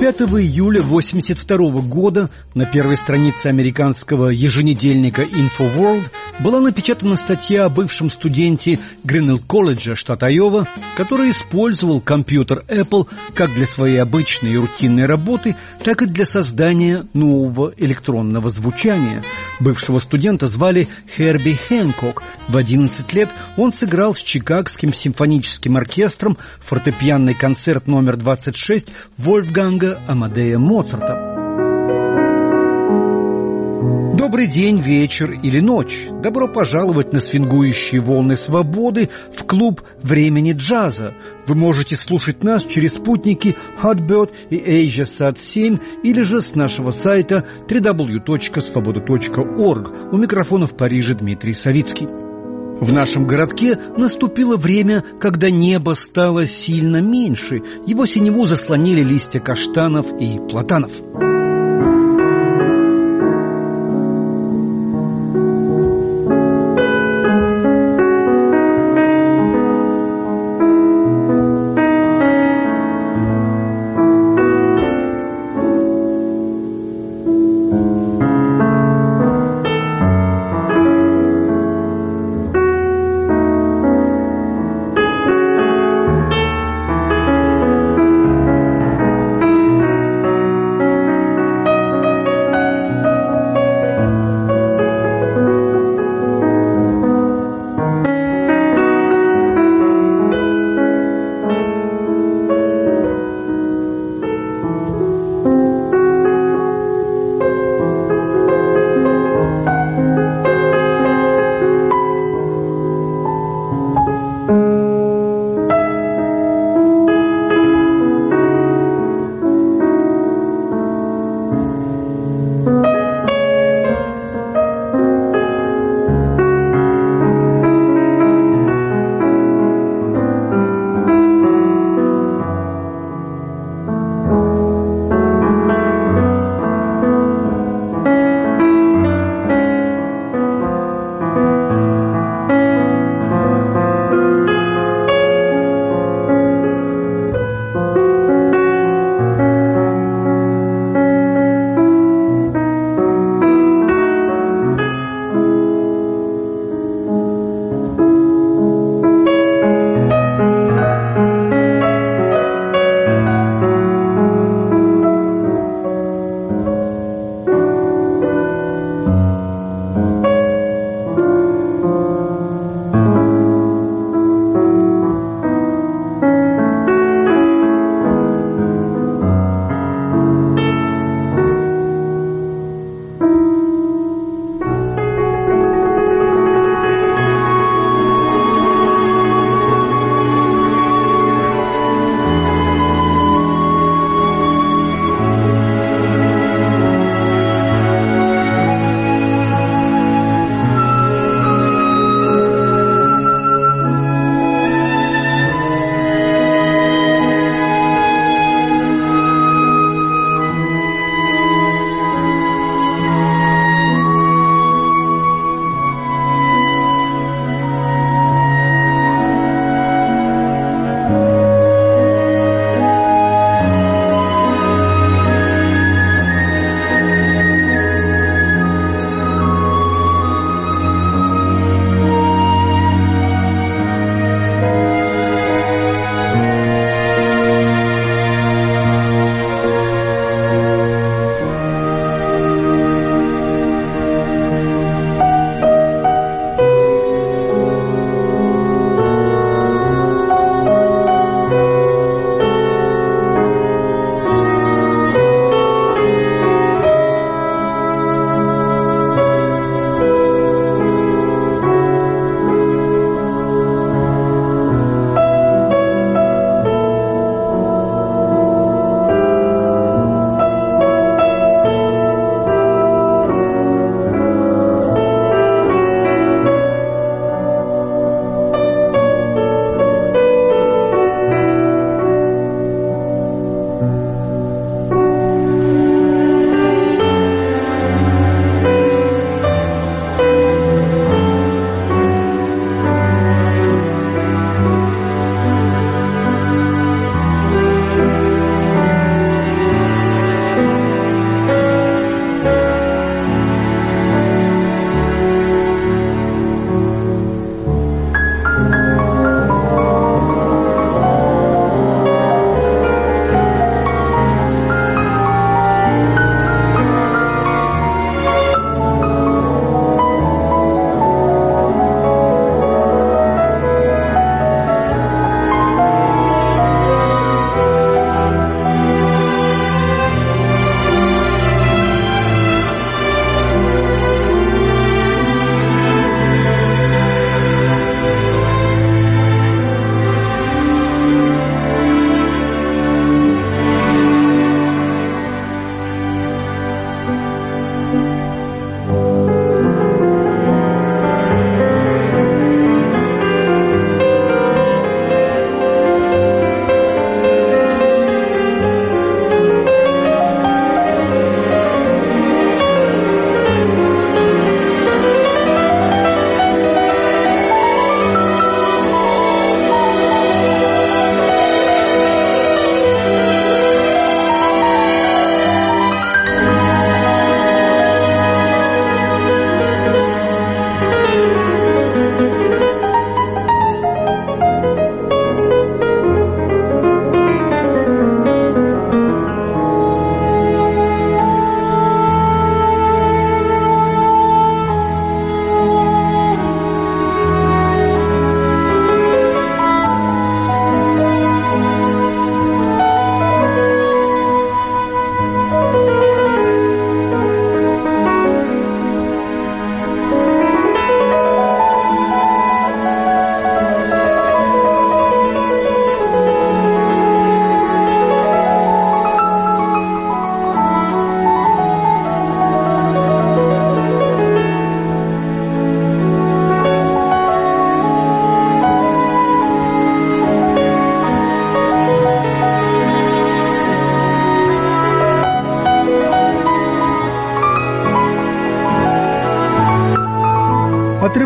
5 июля 1982 года на первой странице американского еженедельника InfoWorld была напечатана статья о бывшем студенте Гринелл-колледжа, штат Айова, который использовал компьютер Apple как для своей обычной и рутинной работы, так и для создания нового электронного звучания. Бывшего студента звали Херби Хэнкок. В 11 лет он сыграл с Чикагским симфоническим оркестром фортепианный концерт номер 26 Вольфганга Амадея Моцарта. Добрый день, вечер или ночь. Добро пожаловать на свингующие волны свободы в клуб времени джаза. Вы можете слушать нас через спутники Hotbird и AsiaSat 7 или же с нашего сайта www.svoboda.org. У микрофона в Париже Дмитрий Савицкий. В нашем городке наступило время, когда небо стало сильно меньше. Его синеву заслонили листья каштанов и платанов.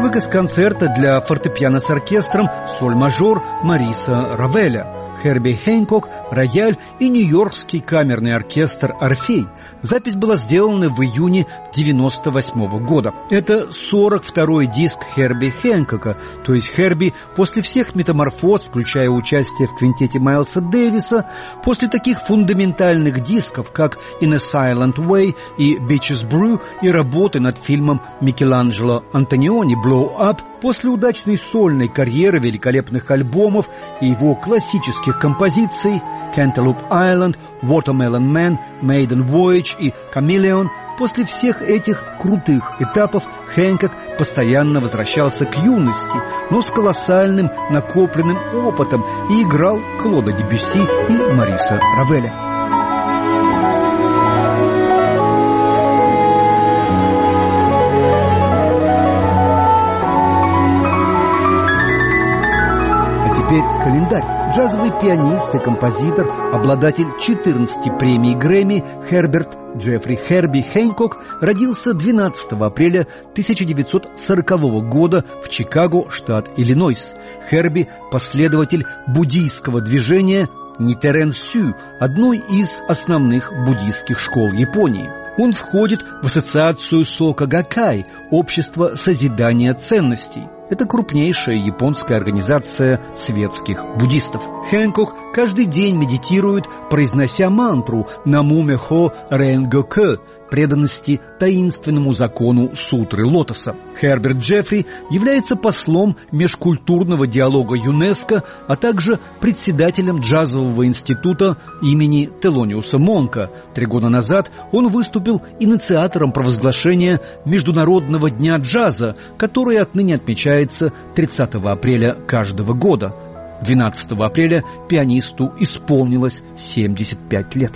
Отрывок из концерта для фортепиано с оркестром «Соль-мажор» Мариса Равеля. Херби Хэнкок, рояль и нью-йоркский камерный оркестр «Орфей». Запись была сделана в июне 1998 года. Это 42-й диск Херби Хэнкока, то есть Херби после всех метаморфоз, включая участие в квинтете Майлса Дэвиса, после таких фундаментальных дисков, как «In a Silent Way» и «Bitches Brew» и работы над фильмом Микеланджело Антониони «Blow Up», после удачной сольной карьеры, великолепных альбомов и его классических композиций «Cantaloupe Island», «Watermelon Man», «Maiden Voyage» и «Chameleon», после всех этих крутых этапов Хэнкок постоянно возвращался к юности, но с колоссальным накопленным опытом и играл Клода Дебюсси и Мариса Равеля. Теперь календарь. Джазовый пианист и композитор, обладатель 14 премий Грэмми Херберт Джеффри Херби Хэнкок родился 12 апреля 1940 года в Чикаго, штат Иллинойс. Херби – последователь буддийского движения Нитерэн Сю, одной из основных буддийских школ Японии. Он входит в ассоциацию Сока Гаккай – Общество созидания ценностей. Это крупнейшая японская организация светских буддистов. Хэнкок каждый день медитирует, произнося мантру «Наму-мехо Рэнгёкэ» преданности таинственному закону сутры лотоса. Херберт Джеффри является послом межкультурного диалога ЮНЕСКО, а также председателем джазового института имени Телониуса Монка. 3 года назад он выступил инициатором провозглашения Международного дня джаза, который отныне отмечается 30 апреля каждого года. 12 апреля пианисту исполнилось 75 лет.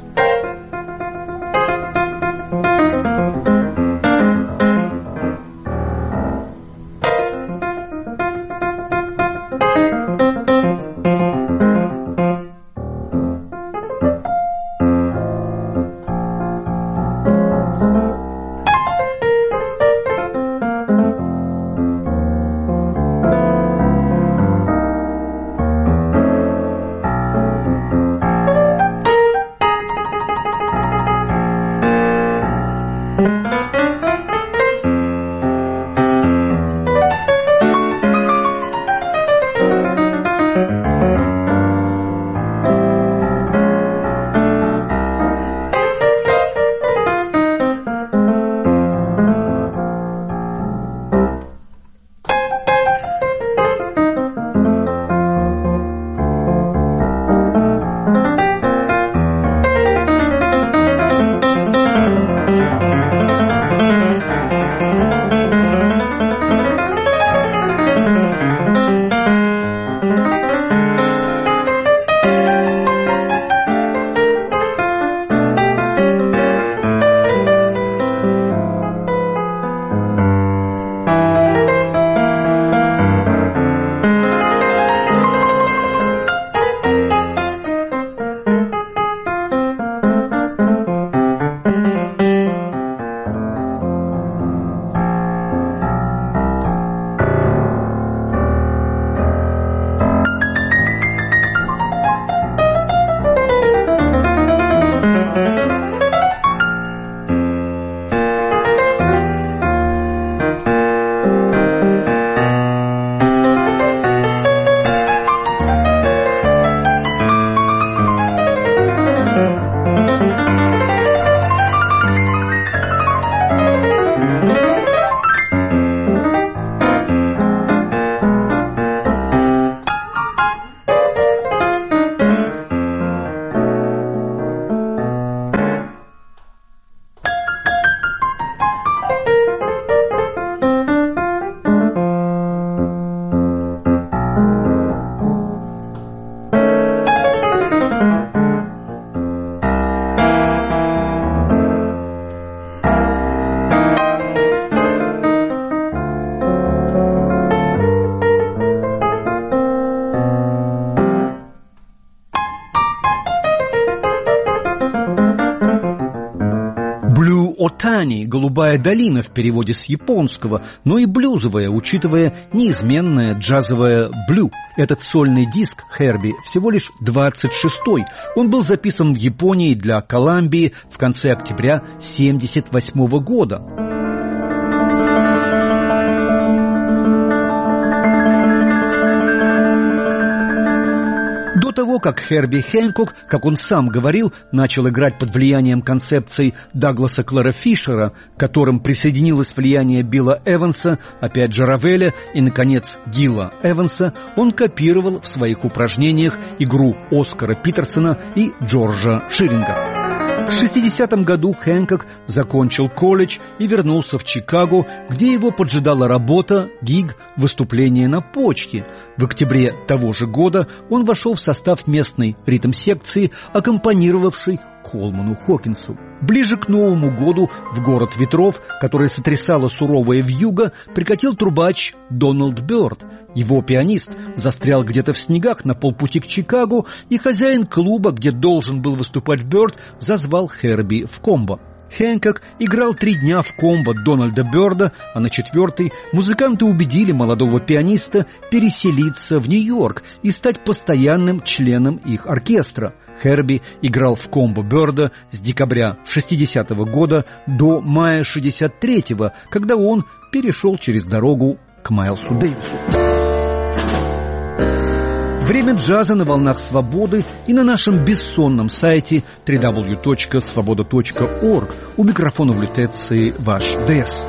Тани, «Голубая долина» в переводе с японского, но и блюзовая, учитывая неизменное джазовое блю. Этот сольный диск Херби всего лишь 26-й. Он был записан в Японии для Колумбии в конце октября 1978 года. До того, как Херби Хэнкок, как он сам говорил, начал играть под влиянием концепций Дагласа Клэра Фишера, к которым присоединилось влияние Билла Эванса, опять же Равеля и, наконец, Гила Эванса, он копировал в своих упражнениях игру Оскара Питерсона и Джорджа Ширинга. В 60-м году Хэнкок закончил колледж и вернулся в Чикаго, где его поджидала работа, гиг, выступление на почте. В октябре того же года он вошел в состав местной ритм-секции, аккомпанировавшей Колману Хокинсу. Ближе к Новому году в город ветров, который сотрясала суровая вьюга, прикатил трубач Дональд Бёрд. Его пианист застрял где-то в снегах на полпути к Чикаго, и хозяин клуба, где должен был выступать Бёрд, зазвал Херби в комбо. Хэнкок играл 3 дня в комбо Дональда Бёрда, а на 4-й музыканты убедили молодого пианиста переселиться в Нью-Йорк и стать постоянным членом их оркестра. Херби играл в комбо Бёрда с декабря 60-го года до мая 63-го, когда он перешел через дорогу к Майлсу Дэвису. Время джаза на волнах свободы и на нашем бессонном сайте www.svoboda.org. У микрофона в лютеции ваш ДЭС.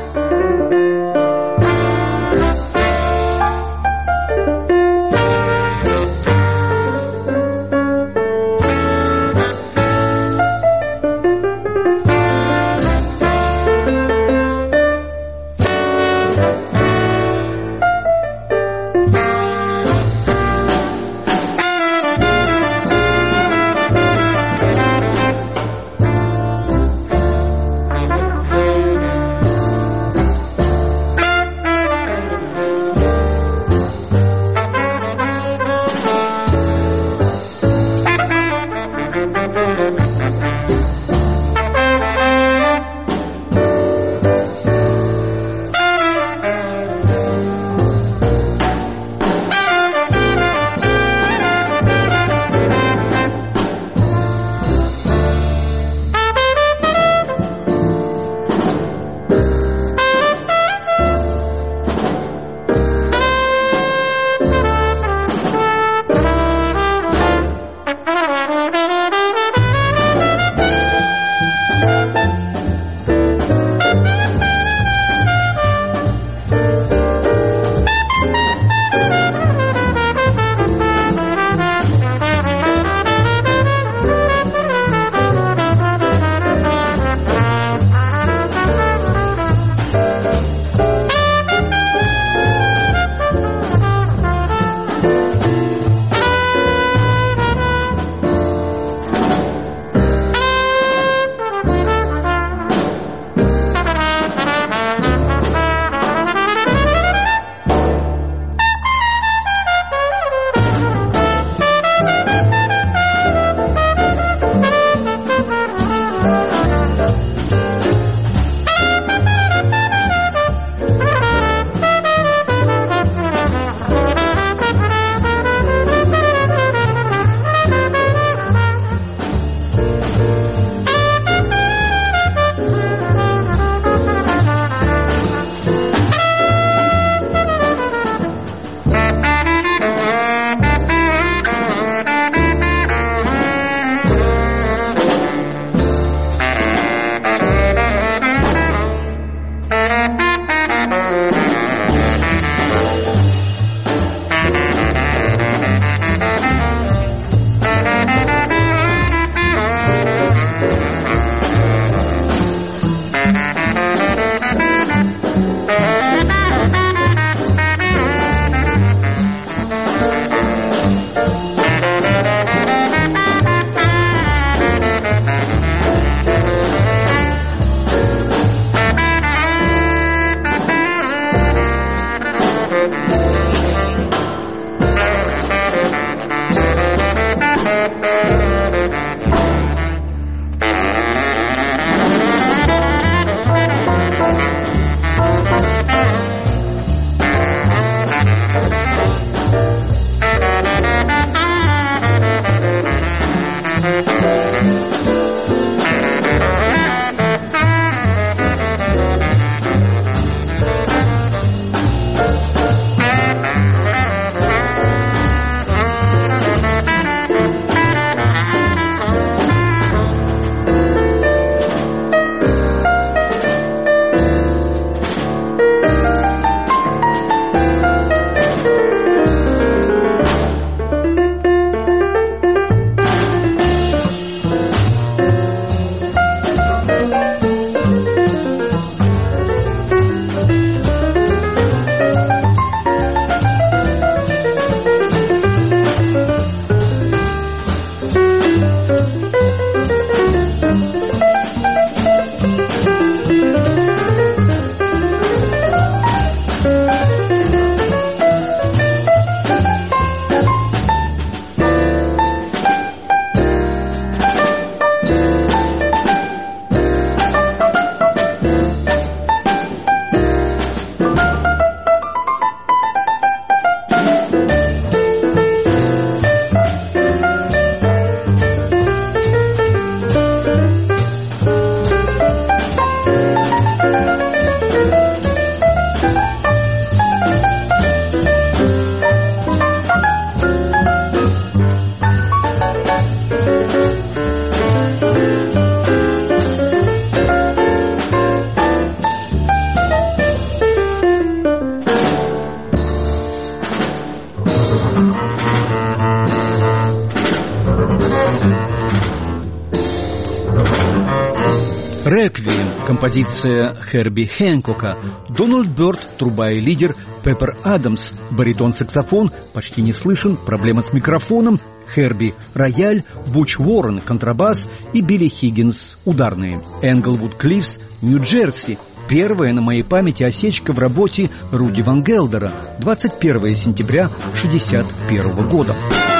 композиция Херби Хэнкока, Дональд Бёрд, труба и лидер, Пеппер Адамс, баритон-саксофон, почти не слышен, проблема с микрофоном, Херби – рояль, Буч Уоррен – контрабас и Билли Хиггинс – ударные. Энглвуд Клиффс, Нью-Джерси. Первая на моей памяти осечка в работе Руди Ван Гелдера, 21 сентября 1961 года.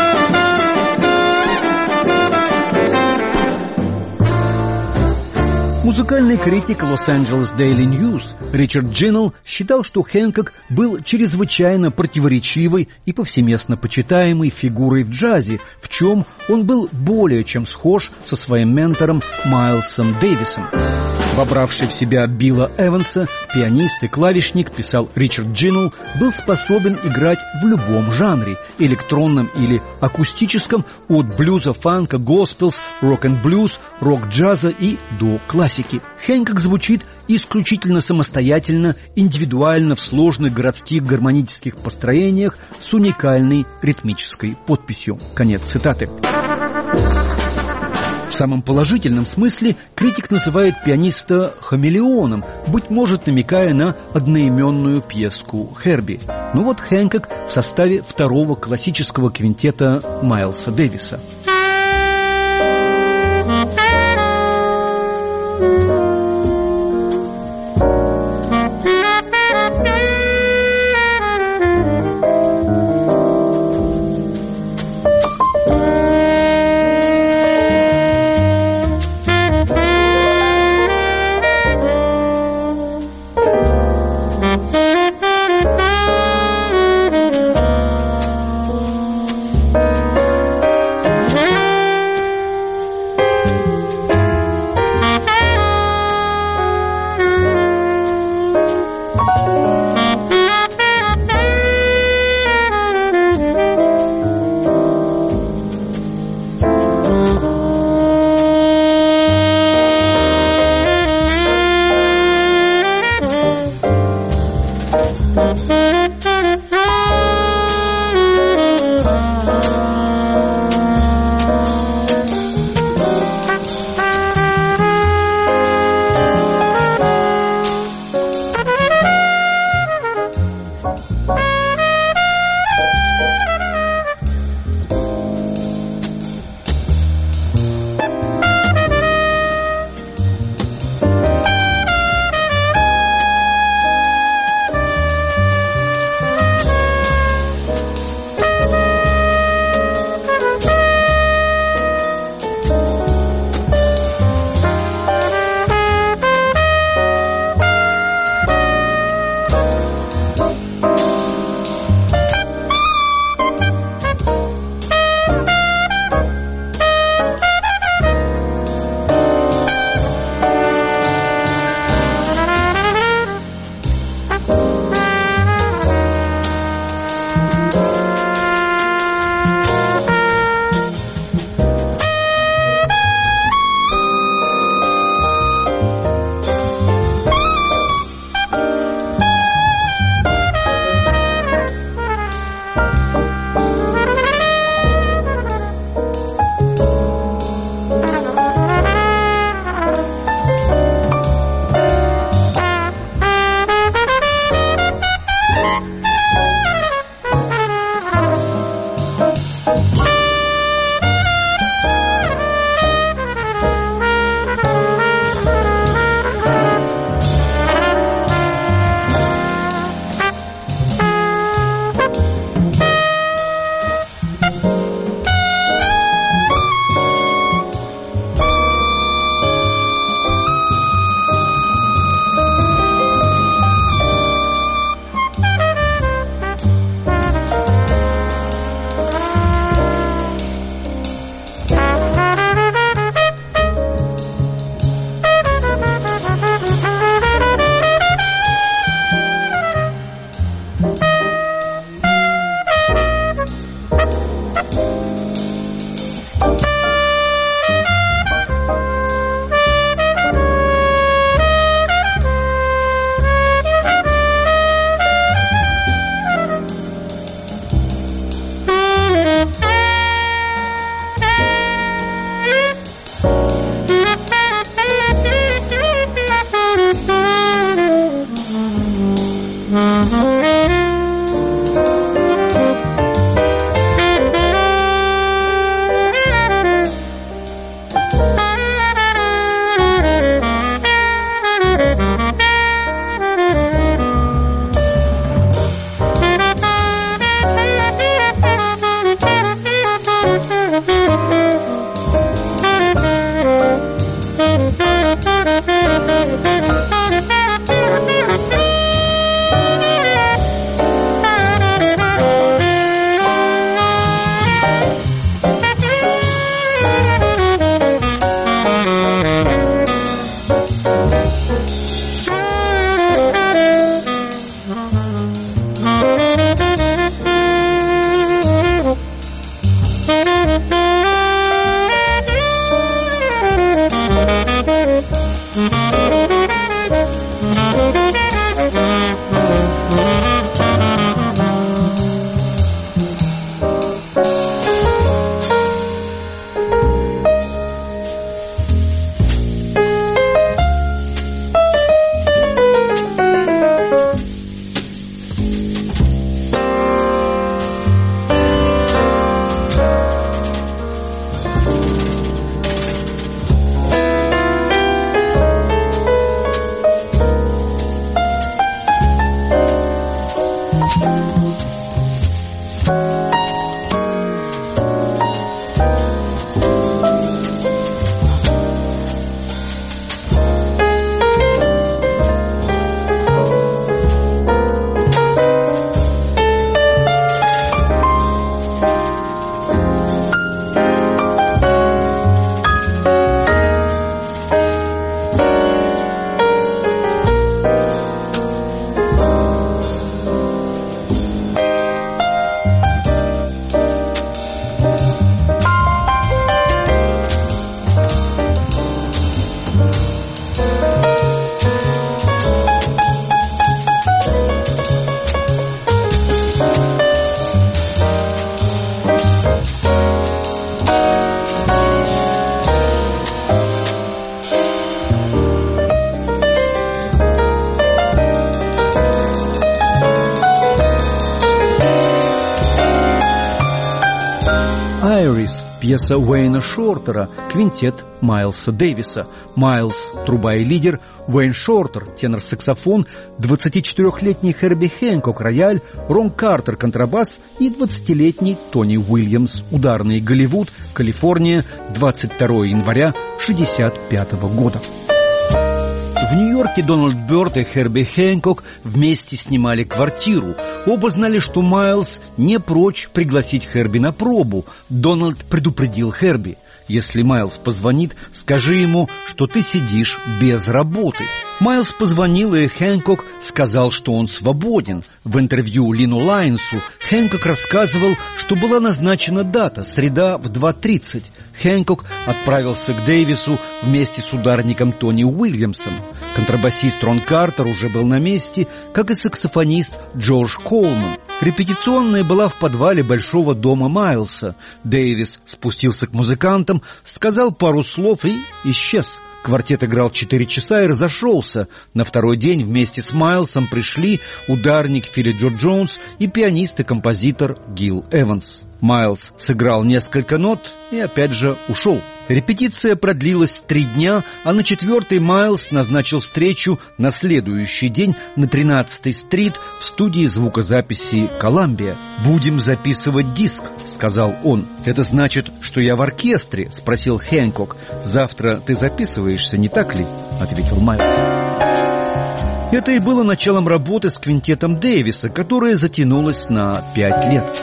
Музыкальный критик Los-Angeles Daily News Ричард Джиннелл считал, что Хэнкок был чрезвычайно противоречивой и повсеместно почитаемой фигурой в джазе, в чем он был более чем схож со своим ментором Майлсом Дэвисом. Вобравший в себя Билла Эванса, пианист и клавишник, писал Ричард Джиннелл, был способен играть в любом жанре, электронном или акустическом, от блюза, фанка, госпелс, рок-н-блюз, рок-джаза и до классики. Хэнкок звучит исключительно самостоятельно, индивидуально в сложных городских гармонических построениях с уникальной ритмической подписью. Конец цитаты. В самом положительном смысле критик называет пианиста хамелеоном, быть может, намекая на одноименную пьеску Херби. Но вот Хэнкок в составе второго классического квинтета Майлса Дэвиса. «Айрис» — пьеса Уэйна Шортера, квинтет Майлса Дэвиса. Майлс — труба и лидер, Уэйн Шортер — тенор-саксофон, 24-летний Херби Хэнкок — рояль, Рон Картер — контрабас и 20-летний Тони Уильямс — ударный. Голливуд, Калифорния, 22 января 1965 года. В Нью-Йорке Дональд Бёрд и Херби Хэнкок вместе снимали квартиру. Оба знали, что Майлс не прочь пригласить Херби на пробу. Дональд предупредил Херби: «Если Майлс позвонит, скажи ему, что ты сидишь без работы». Майлс позвонил, и Хэнкок сказал, что он свободен. В интервью Лину Лайнсу Хэнкок рассказывал, что была назначена дата — среда в 2:30. Хэнкок отправился к Дэвису вместе с ударником Тони Уильямсом. Контрабасист Рон Картер уже был на месте, как и саксофонист Джордж Колман. Репетиционная была в подвале большого дома Майлса. Дэвис спустился к музыкантам, сказал пару слов и исчез. Квартет играл 4 часа и разошелся. На второй день вместе с Майлсом пришли ударник Филли Джо Джонс и пианист и композитор Гил Эванс. Майлс сыграл несколько нот и опять же ушел. Репетиция продлилась 3 дня, а на 4-й Майлс назначил встречу на следующий день на 13-й стрит в студии звукозаписи «Коламбия». «Будем записывать диск», — сказал он. «Это значит, что я в оркестре?» — спросил Хэнкок. «Завтра ты записываешься, не так ли?» — ответил Майлс. Это и было началом работы с квинтетом Дэвиса, которая затянулась на 5 лет.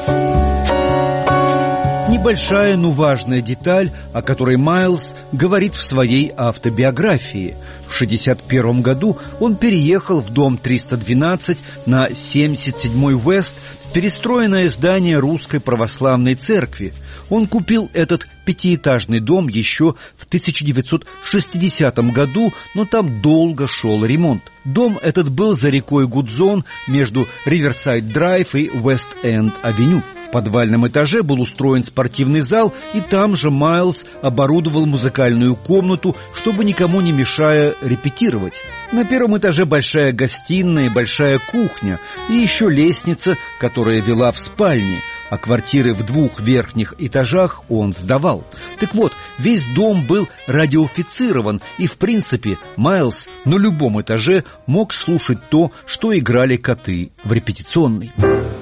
Небольшая, но важная деталь, о которой Майлс говорит в своей автобиографии. В 1961 году он переехал в дом 312 на 77-й Уэст, перестроенное здание Русской Православной Церкви. Он купил этот 5-этажный дом еще в 1960 году, но там долго шел ремонт. Дом этот был за рекой Гудзон между Риверсайд-Драйв и Уэст-Энд-Авеню. В подвальном этаже был устроен спортивный зал, и там же Майлс оборудовал музыкальную комнату, чтобы никому не мешая репетировать. На первом этаже большая гостиная, большая кухня и еще лестница, которая вела в спальни, а квартиры в 2 верхних этажах он сдавал. Так вот, весь дом был радиофицирован, и, в принципе, Майлс на любом этаже мог слушать то, что играли коты в репетиционной.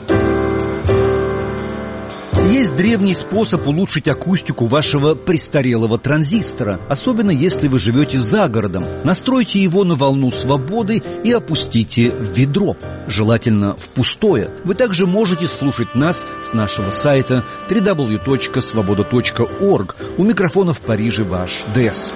Есть древний способ улучшить акустику вашего престарелого транзистора, особенно если вы живете за городом. Настройте его на волну свободы и опустите в ведро, желательно в пустое. Вы также можете слушать нас с нашего сайта www.svoboda.org. У микрофона в Париже ваш ДЭС.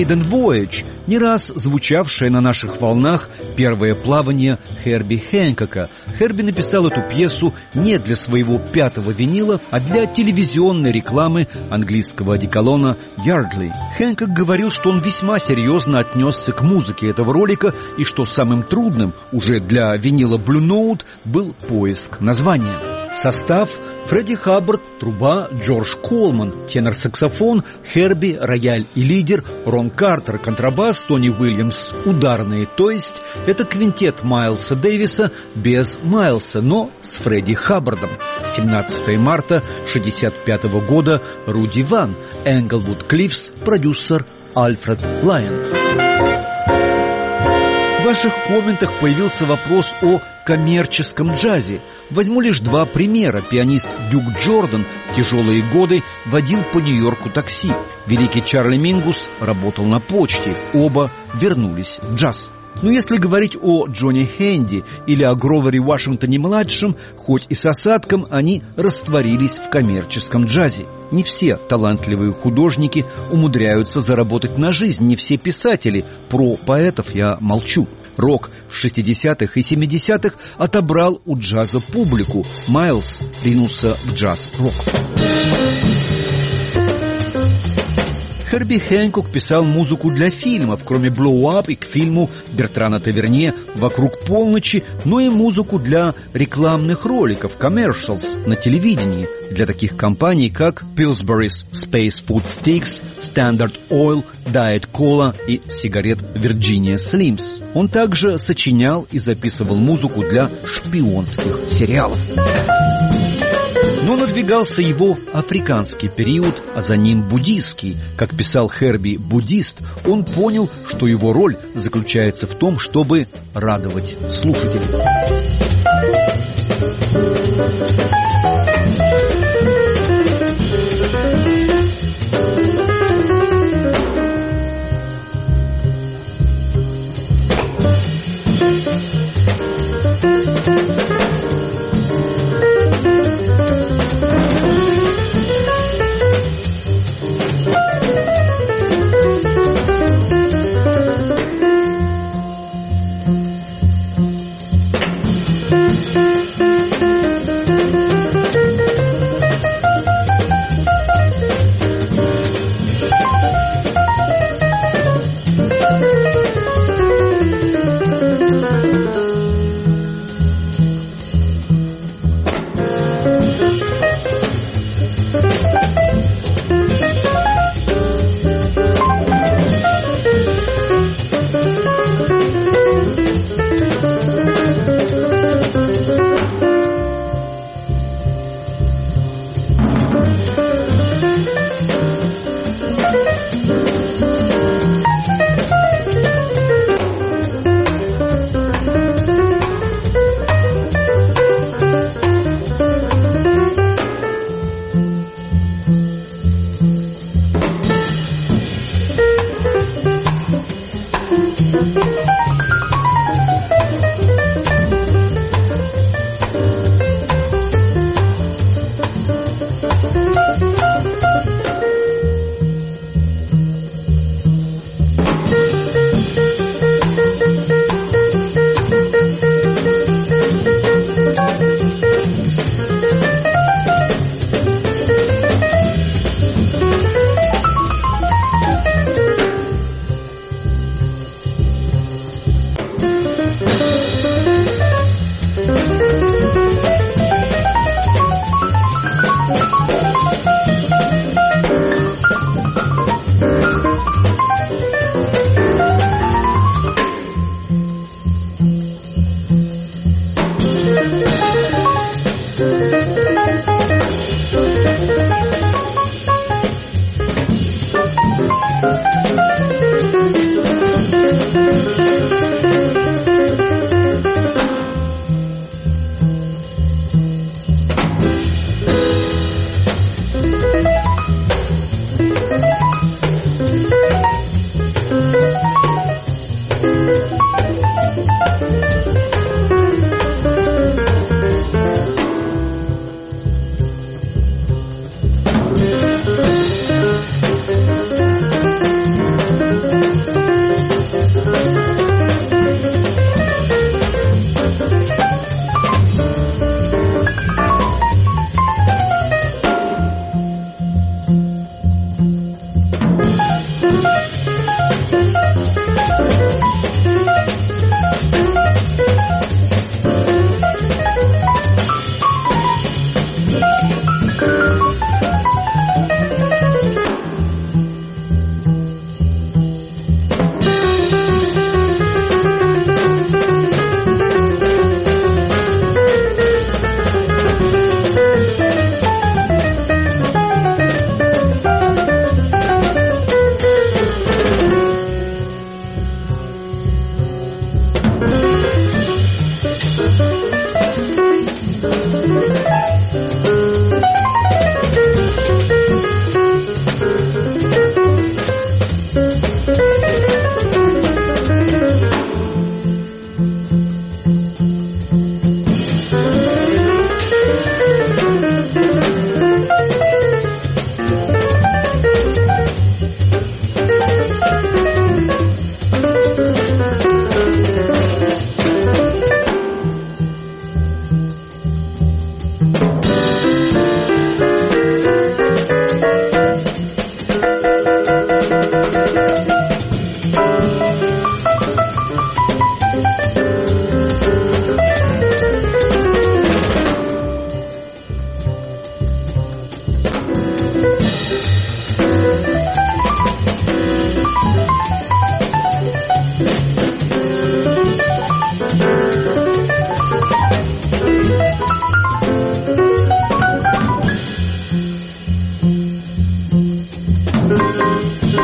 Maiden Voyage, не раз звучавшее на наших волнах первое плавание Херби Хэнкока. Херби написал эту пьесу не для своего 5-го винила, а для телевизионной рекламы английского одеколона Yardley. Хэнкок говорил, что он весьма серьезно отнесся к музыке этого ролика и что самым трудным уже для винила Blue Note был поиск названия. Состав: Фредди Хаббард, труба, Джордж Колман, тенор-саксофон, Херби, рояль и лидер, Рон Картер, контрабас, Тони Уильямс, ударные, то есть это квинтет Майлса Дэвиса без Майлса, но с Фредди Хаббардом. 17 марта 1965 года, Руди Ван, Энглвуд Клиффс, продюсер Альфред Лайон. В ваших комментах появился вопрос о коммерческом джазе. Возьму лишь два примера. Пианист Дюк Джордан в тяжелые годы водил по Нью-Йорку такси. Великий Чарли Мингус работал на почте. Оба вернулись в джаз. Но если говорить о Джонни Хэнди или о Гровере Вашингтоне-младшем, хоть и с осадком, они растворились в коммерческом джазе. Не все талантливые художники умудряются заработать на жизнь, не все писатели. Про поэтов я молчу. Рок в 60-х и 70-х отобрал у джаза публику. Майлз ринулся в джаз-рок. Херби Хэнкок писал музыку для фильмов, кроме «Blow Up» и к фильму Бертрана Таверне «Вокруг полночи», но и музыку для рекламных роликов, commercials на телевидении, для таких компаний, как Pillsbury's Space Food Sticks, Standard Oil, Diet Cola и сигарет Virginia Slims. Он также сочинял и записывал музыку для шпионских сериалов. Но надвигался его африканский период, а за ним буддийский. Как писал Херби, буддист, он понял, что его роль заключается в том, чтобы радовать слушателей.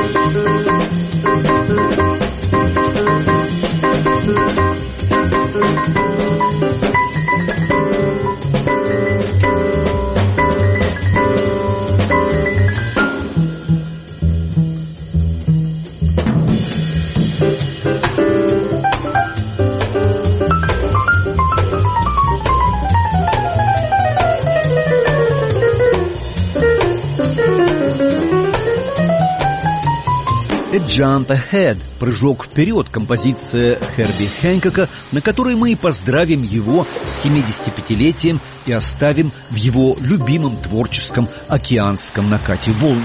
«Jump Ahead» — «Прыжок вперед», композиция Херби Хэнкока, на которой мы и поздравим его с 75-летием и оставим в его любимом творческом океанском накате волн.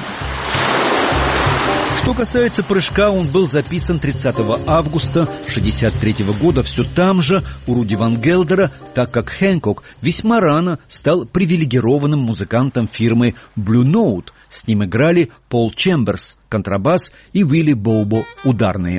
Что касается прыжка, он был записан 30 августа 1963 года все там же, у Руди Ван Гелдера, так как Хэнкок весьма рано стал привилегированным музыкантом фирмы Blue Note. С ним играли Пол Чемберс, контрабас, и Уилли Боубо, ударные.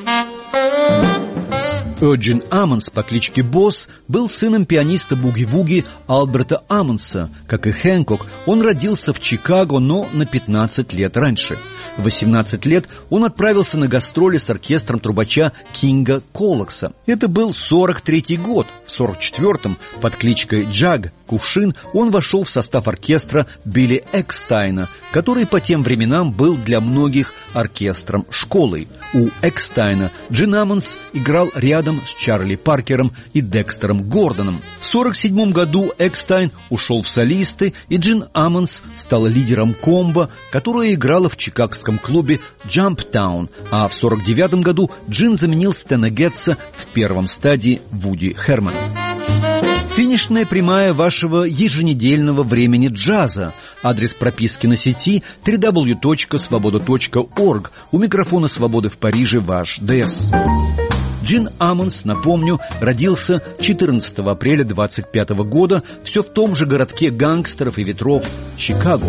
Джин Аммонс по кличке Босс был сыном пианиста буги-вуги Альберта Аммонса. Как и Хэнкок, он родился в Чикаго, но на 15 лет раньше. В 18 лет он отправился на гастроли с оркестром трубача Кинга Колокса. Это был 43-й год. В 44-м под кличкой Джаг, Кувшин, он вошел в состав оркестра Билли Экстайна, который по тем временам был для многих оркестром школой. У Экстайна Джин Аммонс играл рядом с Чарли Паркером и Декстером Гордоном. В 47 году Экстайн ушел в солисты, и Джин Аммонс стала лидером комбо, которая играла в чикагском клубе Джамптаун, а в 49 году Джин заменил Стэна Гетца в первом стадии Вуди Хермана. Финишная прямая вашего еженедельного времени джаза. Адрес прописки на сети www.svoboda.org. У микрофона «Свободы» в Париже ваш ДС. Джин Аммонс, напомню, родился 14 апреля 25 года все в том же городке гангстеров и ветров Чикаго.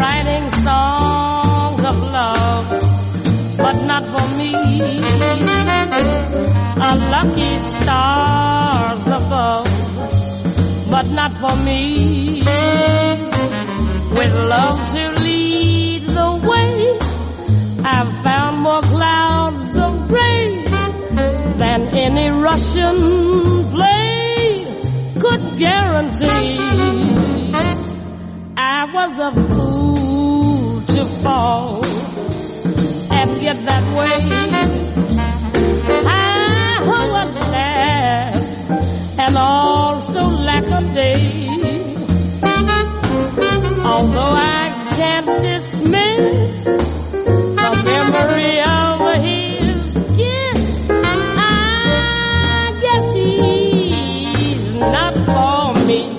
But not for me. With love to lead the way, I've found more clouds of gray than any Russian play could guarantee. I was a fool to fall and get that way. I was last and also lack a day. Although I can't dismiss the memory of his kiss, I guess he's not for me.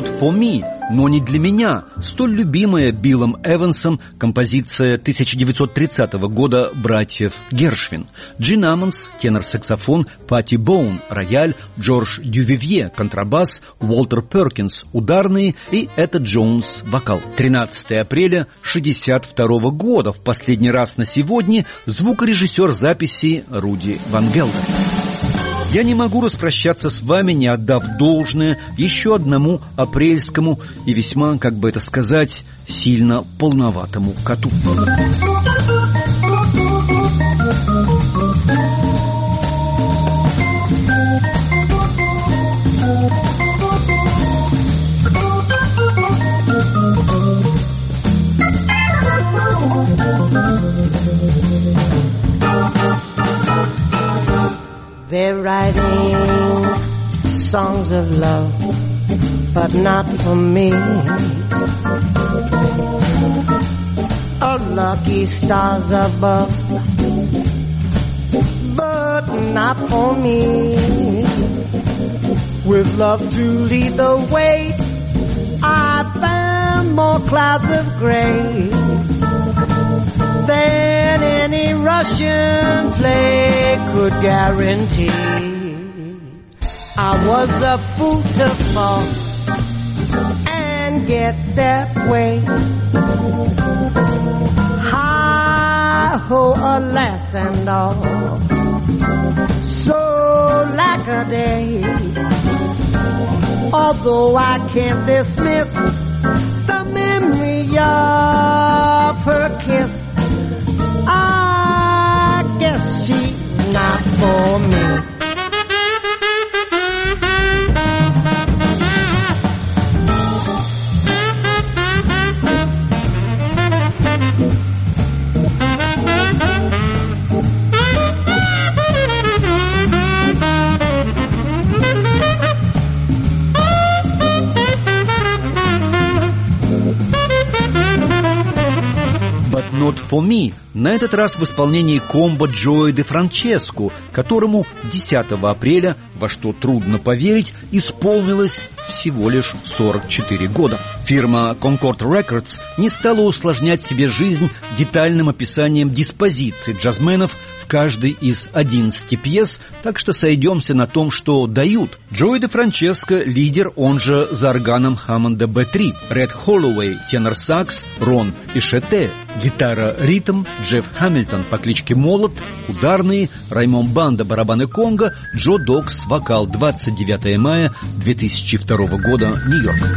not for me, но не для меня, столь любимая Биллом Эвансом композиция 1930 года братьев Гершвин. Джин Аммонс, тенор-саксофон, Патти Боун, рояль, Джордж Дювивье, контрабас, Уолтер Перкинс, ударные и Этта Джонс, вокал. 13 апреля 1962 года, в последний раз на сегодня, звукорежиссер записи Руди Ван Гелдер. Я не могу распрощаться с вами, не отдав должное еще одному апрельскому и весьма, как бы это сказать, сильно полноватому коту. They're writing songs of love, but not for me. Oh, lucky stars above, but not for me. With love to lead the way, I found more clouds of gray than any Russian play could guarantee. I was a fool to fall and get that way. Hi-ho, alas and all, so lack a day. Although I can't dismiss the memory of her kiss, I guess she's not for me. Not for me. На этот раз в исполнении комбо Джои де Франческо, которому 10 апреля, во что трудно поверить, исполнилось всего лишь 44 года. Фирма Concord Records не стала усложнять себе жизнь детальным описанием диспозиции джазменов в каждой из 11 пьес, так что сойдемся на том, что дают. Джои де Франческо — лидер, он же за органом Хаммонда B3, Ред Холлоуэй — тенор-сакс, Рон Ишете, гитара ритм, Джефф Хамильтон по кличке Молот, ударные, Раймон Банда, барабаны конго, Джо Докс, вокал. 29 мая 2002 года, Нью-Йорк.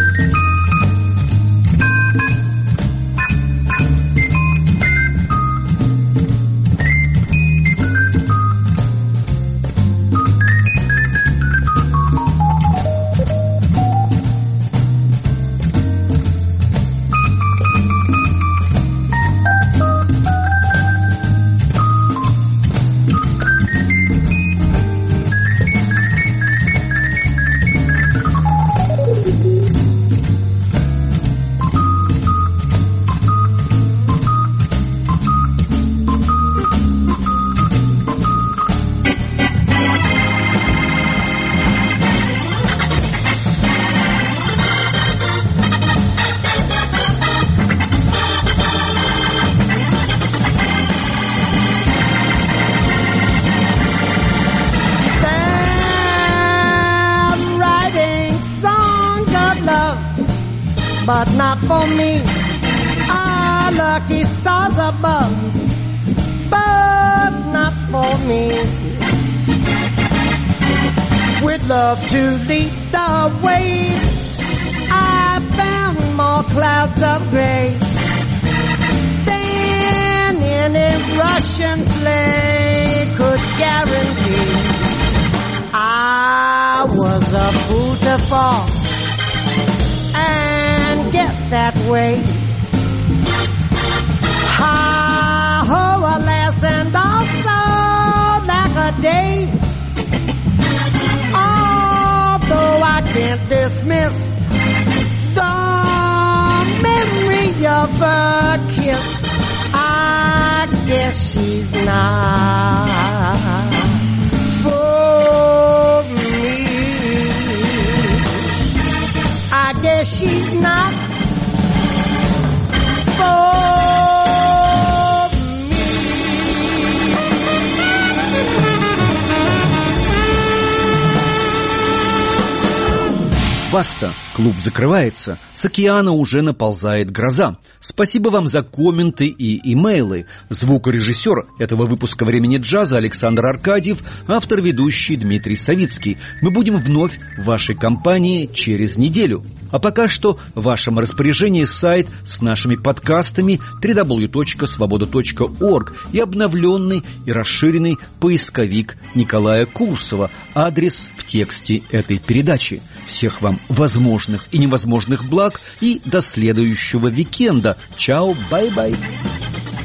But not for me. Ah, lucky stars above, but not for me. With love to lead the way, I found more clouds of gray than any Russian play could guarantee. I was a fool to fall and get that way. Ha-ho, alas, and also like a day. Although I can't dismiss the memory of her kiss, I guess she's not for me. I guess Баста, клуб закрывается, с океана уже наползает гроза. Спасибо вам за комменты и имейлы. Звукорежиссер этого выпуска «Времени джаза» Александр Аркадьев, автор-ведущий Дмитрий Савицкий. Мы будем вновь в вашей компании через неделю. А пока что в вашем распоряжении сайт с нашими подкастами www.svoboda.org и обновленный и расширенный поисковик Николая Курсова. Адрес в тексте этой передачи. Всех вам возможных и невозможных благ и до следующего уикенда. Чао, бай-бай.